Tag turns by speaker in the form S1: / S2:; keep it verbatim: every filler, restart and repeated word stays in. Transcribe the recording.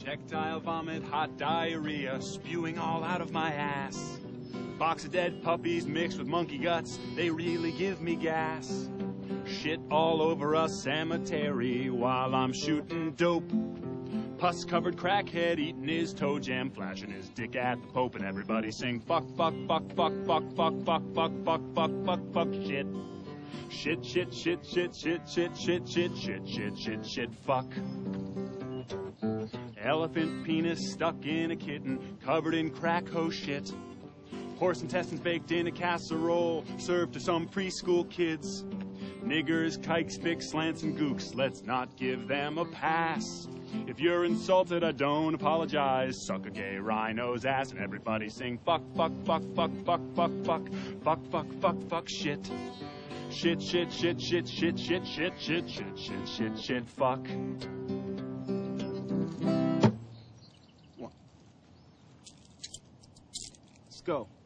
S1: Projectile vomit, hot diarrhea, spewing all out of my ass. Box of dead puppies mixed with monkey guts, they really give me gas. Shit all over a cemetery while I'm shooting dope. Pus-covered crackhead eating his toe jam, flashing his dick at the Pope, and everybody sing fuck, fuck, fuck, fuck, fuck, fuck, fuck, fuck, fuck, fuck, fuck, fuck, shit. Shit, shit, shit, shit, shit, shit, shit, shit, shit, shit, shit, shit, fuck. Elephant penis stuck in a kitten, covered in crack ho shit. Horse intestines baked in a casserole, served to some preschool kids. Niggers, kikes, fix, slants, and gooks, let's not give them a pass. If you're insulted, I don't apologize. Suck a gay rhino's ass and everybody sing fuck, fuck, fuck, fuck, fuck, fuck, fuck, fuck, fuck, fuck, fuck, shit. Shit, shit, shit, shit, shit, shit, shit, shit, shit, shit, shit, shit, fuck. Let's go.